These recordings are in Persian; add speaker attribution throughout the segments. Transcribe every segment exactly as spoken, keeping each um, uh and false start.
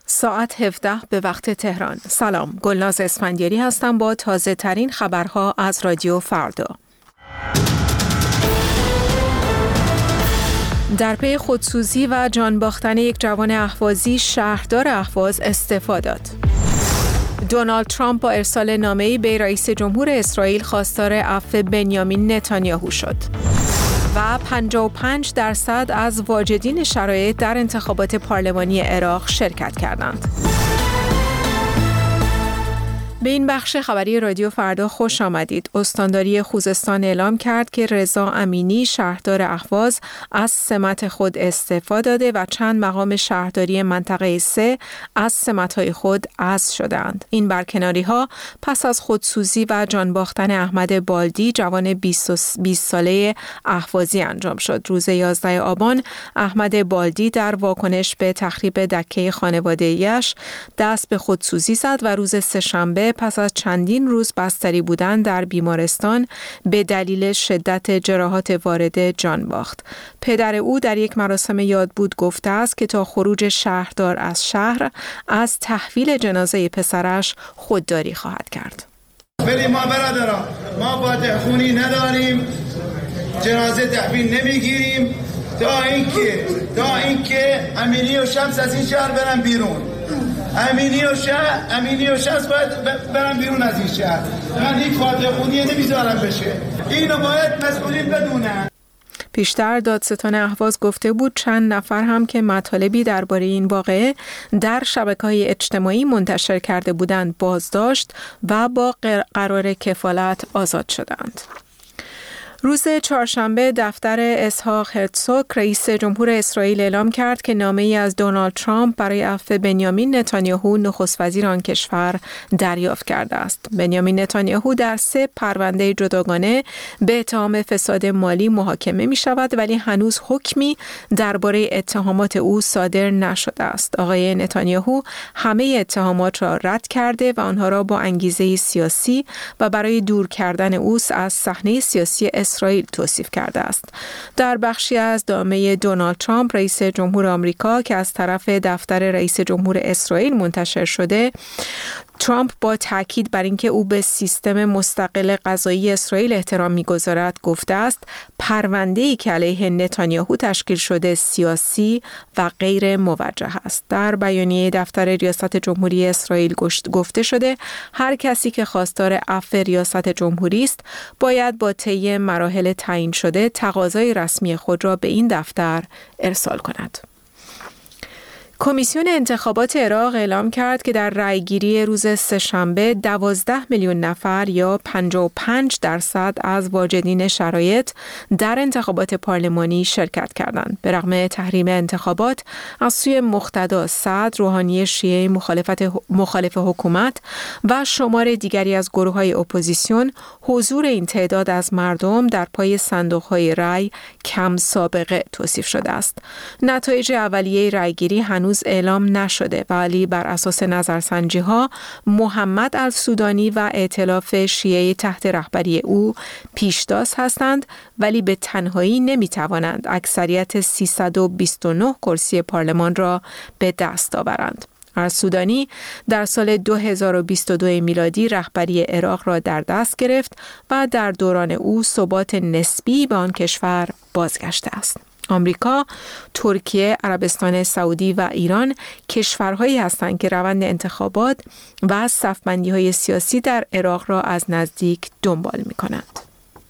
Speaker 1: ساعت هفده به وقت تهران. سلام، گلناز اسفندیاری هستم با تازه ترین خبرها از رادیو فردا. در پی خودسوزی و جان باختن یک جوان اهوازی، شهردار اهواز استعفا داد. دونالد ترامپ با ارسال نامه‌ای به رئیس جمهور اسرائیل خواستار عفو بنیامین نتانیاهو شد. و پنجاه و پنج درصد از واجدین شرایط در انتخابات پارلمانی عراق شرکت کردند. به این بخش خبری رادیو فردا خوش آمدید. استانداری خوزستان اعلام کرد که رضا امینی شهردار اهواز از سمت خود استعفا داده و چند مقام شهرداری منطقه سه از سمت‌های خود عزل شدند. این برکناری‌ها پس از خودسوزی و جان باختن احمد بالدی جوان بیست ساله اهوازی انجام شد. روز یازده آبان احمد بالدی در واکنش به تخریب دکه خانواده‌ایش دست به خودسوزی زد و روز سه‌شنبه پس از چندین روز بستری بودن در بیمارستان به دلیل شدت جراحات وارده جان باخت. پدر او در یک مراسم یادبود گفته است که تا خروج شهردار از شهر از تحویل جنازه پسرش خودداری خواهد کرد.
Speaker 2: ولی ما برادران، ما با خونی نداریم، جنازه تحویل نمیگیریم تا اینکه تا اینکه امینی و شمس از این شهر برن بیرون. امینی و شهر امینی و شمس باید برن بیرون از این شهر. من این فاتح خونی نمیذارم بشه. اینو باید مسئولین بدونن.
Speaker 1: پیشتر دادستان اهواز گفته بود چند نفر هم که مطالبی درباره این واقعه در شبکه‌های اجتماعی منتشر کرده بودند بازداشت و با قرار کفالت آزاد شدند. روز چهارشنبه دفتر اسحاق هرتزوگ رئیس جمهور اسرائیل اعلام کرد که نامه‌ای از دونالد ترامپ برای عفو بنیامین نتانیاهو نخست وزیر آن کشور دریافت کرده است. بنیامین نتانیاهو در سه پرونده جداگانه به اتهام فساد مالی محاکمه می شود ولی هنوز حکمی درباره اتهامات او صادر نشده است. آقای نتانیاهو همه اتهامات را رد کرده و آنها را با انگیزه سیاسی و برای دور کردن او از صحنه سیاسی اسرائیل توصیف کرده است. در بخشی از نامه دونالد ترامپ رئیس جمهور آمریکا که از طرف دفتر رئیس جمهور اسرائیل منتشر شده، ترامپ با تاکید بر اینکه او به سیستم مستقل قضایی اسرائیل احترام می‌گذارد گفته است پرونده‌ای که علیه نتانیاهو تشکیل شده سیاسی و غیر موجه است. در بیانیه دفتر ریاست جمهوری اسرائیل گفته شده هر کسی که خواستار عفو ریاست جمهوری است باید با طی مراحل تعیین شده تقاضای رسمی خود را به این دفتر ارسال کند. کمیسیون انتخابات عراق اعلام کرد که در رأیگیری روز سه‌شنبه دوازده میلیون نفر یا پنجاه و پنج درصد از واجدین شرایط در انتخابات پارلمانی شرکت کردند. به رغم تحریم انتخابات از سوی مقتدا صدر روحانی شیعه مخالفت مخالف حکومت و شمار دیگری از گروه‌های اپوزیسیون، حضور این تعداد از مردم در پای صندوق‌های رأی کم سابقه توصیف شده است. نتایج اولیه رأیگیری هنوز هنوز اعلام نشده ولی بر اساس نظرسنجی ها محمد السودانی و ائتلاف شیعه تحت رهبری او پیشتاز هستند ولی به تنهایی نمی توانند اکثریت سیصد و بیست و نه کرسی پارلمان را به دست آورند. السودانی در سال دو هزار و بیست و دو میلادی رهبری عراق را در دست گرفت و در دوران او ثبات نسبی به آن کشور بازگشته است. آمریکا، ترکیه، عربستان سعودی و ایران کشورهایی هستند که روند انتخابات و صف‌بندی‌های سیاسی در عراق را از نزدیک دنبال می‌کنند.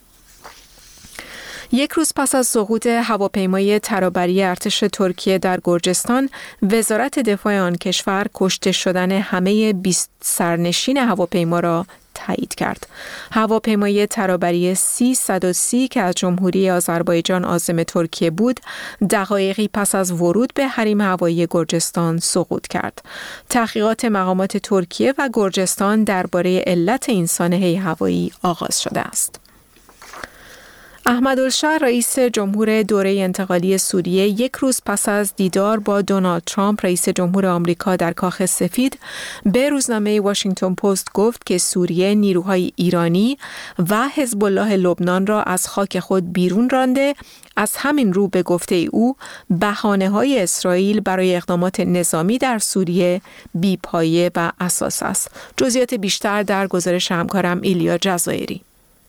Speaker 1: یک روز پس از سقوط هواپیمای ترابری ارتش ترکیه در گرجستان، وزارت دفاع آن کشور کشته شدن همه بیست سرنشین هواپیما را تایید کرد. هواپیمای ترابری سی صد و سی که از جمهوری آذربایجان عازم ترکیه بود، دقایقی پس از ورود به حریم هوایی گرجستان سقوط کرد. تحقیقات مقامات ترکیه و گرجستان درباره علت این سانحه هوایی آغاز شده است. احمدالشهر رئیس جمهور دوره انتقالی سوریه یک روز پس از دیدار با دونالد ترامپ رئیس جمهور آمریکا در کاخ سفید به روزنامه واشنگتن پست گفت که سوریه نیروهای ایرانی و حزب الله لبنان را از خاک خود بیرون رانده. از همین رو به گفته او بهانه‌های اسرائیل برای اقدامات نظامی در سوریه بی‌پایه و اساس است. جزئیات بیشتر در گزارش همکارم ایلیا جزایری.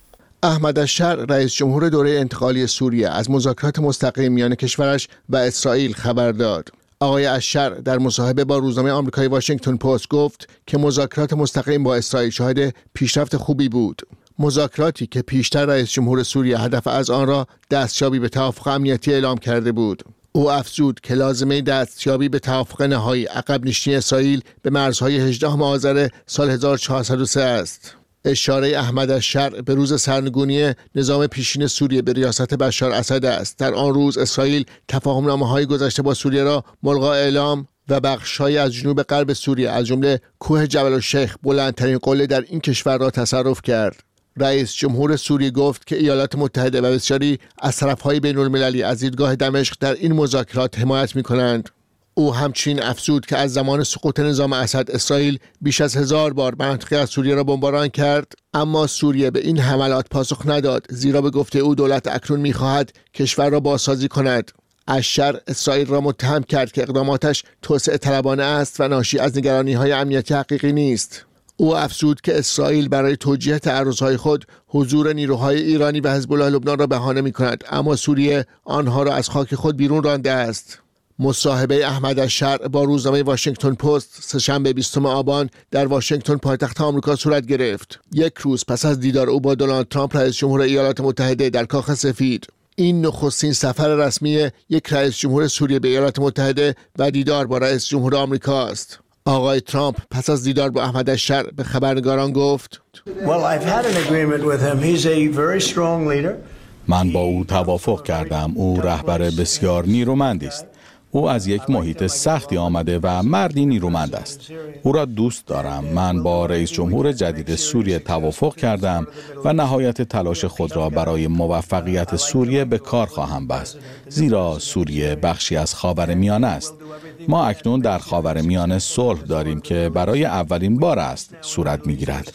Speaker 3: احمدالشهر رئیس جمهور دوره انتقالی سوریه از مذاکرات مستقیم میان کشورش و اسرائیل خبر داد. آقای الشهر در مصاحبه با روزنامه آمریکایی واشنگتن پست گفت که مذاکرات مستقیم با اسرائیل شاهد پیشرفت خوبی بود. مذاکراتی که پیشتر رئیس جمهور سوریه هدف از آن را دستیابی به توافق امنیتی اعلام کرده بود. او افزود که لازمه دستیابی به توافق نهایی عقب نشینی اسرائیل به مرزهای هجدهم آذر سال هزار و چهارصد و سه است. اشاره احمدالشهر به روز سرنگونی نظام پیشین سوریه به ریاست بشار اسد است. در آن روز اسرائیل تفاهم‌نامه‌های گذشته با سوریه را ملغا اعلام و بخش‌هایی از جنوب غرب سوریه از جمله کوه جبل الشیخ بلندترین قله در این کشور را تصرف کرد. رئیس جمهور سوریه گفت که ایالات متحده و بسیاری از طرف‌های بین‌المللی از دیدگاه دمشق در این مذاکرات حمایت می‌کنند. او همچنین افزود که از زمان سقوط نظام اسد اسرائیل بیش از هزار بار منطقه از سوریه را بمباران کرد، اما سوریه به این حملات پاسخ نداد، زیرا به گفته او دولت اکنون می‌خواهد کشور را بازسازی کند. الشهر اسرائیل را متهم کرد که اقداماتش توسعه طلبانه است و ناشی از نگرانی‌های امنیتی حقیقی نیست. او افزود که اسرائیل برای توجیه تعرضهای خود حضور نیروهای ایرانی و حزب الله لبنان را بهانه می‌کند، اما سوریه آنها را از خاک خود بیرون رانده است. مصاحبه احمدالشهر با روزنامه واشنگتن پست سه‌شنبه بیستم آبان در واشنگتن پایتخت آمریکا صورت گرفت، یک روز پس از دیدار او با دونالد ترامپ رئیس جمهور ایالات متحده در کاخ سفید. این نخستین سفر رسمی یک رئیس جمهور سوریه به ایالات متحده و دیدار با رئیس جمهور آمریکا است. آقای ترامپ پس از دیدار با احمدالشهر به خبرنگاران گفت:
Speaker 4: من با او توافق کردم. او رهبر بسیار نیرومندی است. او از یک محیط سختی آمده و مردی نیرومند است. او را دوست دارم. من با رئیس جمهور جدید سوریه توافق کردم و نهایت تلاش خود را برای موفقیت سوریه به کار خواهم بست، زیرا سوریه بخشی از خاورمیانه است. ما اکنون در خاورمیانه صلح داریم که برای اولین بار است صورت می‌گیرد.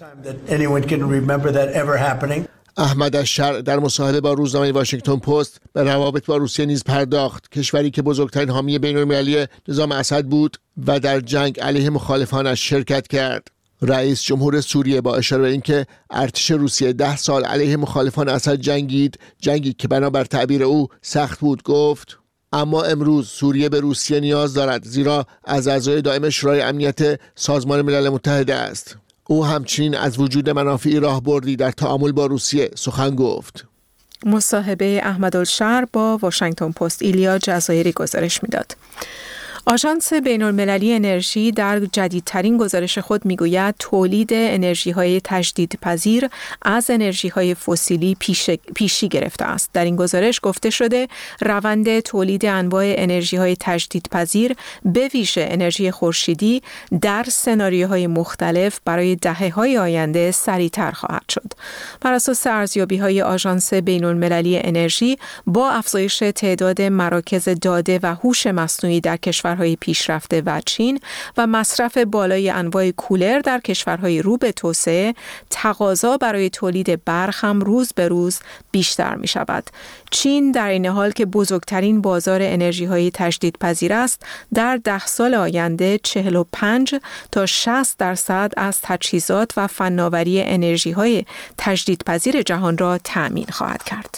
Speaker 3: احمدالشهر در مصاحبه با روزنامه واشنگتن پست به روابط با روسیه نیز پرداخت، کشوری که بزرگترین حامی بین‌المللی نظام اسد بود و در جنگ علیه مخالفانش شرکت کرد. رئیس جمهور سوریه با اشاره به اینکه ارتش روسیه ده سال علیه مخالفان اسد جنگید، جنگی که بنابر تعبیر او سخت بود، گفت: اما امروز سوریه به روسیه نیاز دارد، زیرا از اعضای دائم شورای امنیت سازمان ملل متحد است. او همچنین از وجود منافعی راهبردی در تعامل با روسیه سخن گفت.
Speaker 1: مصاحبه احمدالشهر با واشنگتن پست. ایلیا جزایری گزارش میداد. آژانس بین‌المللی انرژی در جدیدترین گزارش خود میگوید تولید انرژی‌های تجدیدپذیر از انرژی‌های فسیلی پیش، پیشی گرفته است. در این گزارش گفته شده روند تولید انواع انرژی‌های تجدیدپذیر به ویژه انرژی خورشیدی در سناریوهای مختلف برای دهه‌های آینده سریع‌تر خواهد شد. بر اساس ارزیابی‌های آژانس بین‌المللی انرژی با افزایش تعداد مراکز داده و هوش مصنوعی در کشور کشورهای پیشرفته و چین و مصرف بالای انواع کولر در کشورهای رو به توسعه، تقاضا برای تولید برق هم روز به روز بیشتر می شود. چین در این حال که بزرگترین بازار انرژی‌های تجدیدپذیر است، در ده سال آینده چهل و پنج تا شصت درصد از تجهیزات و فناوری انرژی‌های تجدیدپذیر جهان را تأمین خواهد کرد.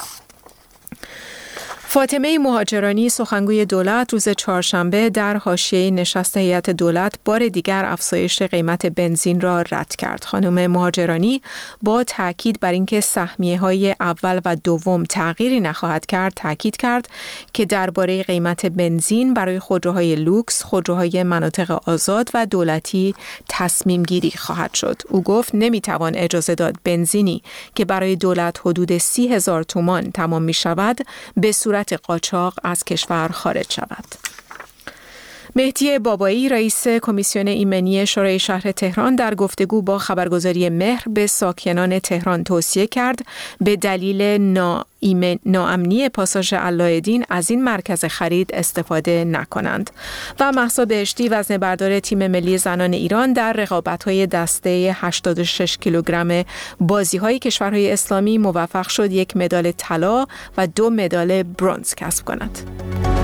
Speaker 1: فاطمه مهاجرانی، سخنگوی دولت، روز چهارشنبه در حاشیه نشست هیئت دولت بار دیگر افزایش قیمت بنزین را رد کرد. خانم مهاجرانی با تاکید بر اینکه سهمیه‌های اول و دوم تغییری نخواهد کرد، تاکید کرد که درباره قیمت بنزین برای خودروهای لوکس، خودروهای مناطق آزاد و دولتی تصمیم گیری خواهد شد. او گفت نمیتوان اجازه داد بنزینی که برای دولت حدود سی هزار تومان تمام می شود به صورت قاچاق از کشور خارج شود. مهدی بابایی رئیس کمیسیون ایمنی شورای شهر تهران در گفتگو با خبرگزاری مهر به ساکنان تهران توصیه کرد به دلیل نا ناامنی پاساژ علایالدین از این مرکز خرید استفاده نکنند. و مهسا بهشتی وزنه‌بردار تیم ملی زنان ایران در رقابت‌های دسته هشتاد و شش کیلوگرم بازی‌های کشورهای اسلامی موفق شد یک مدال طلا و دو مدال برنز کسب کند.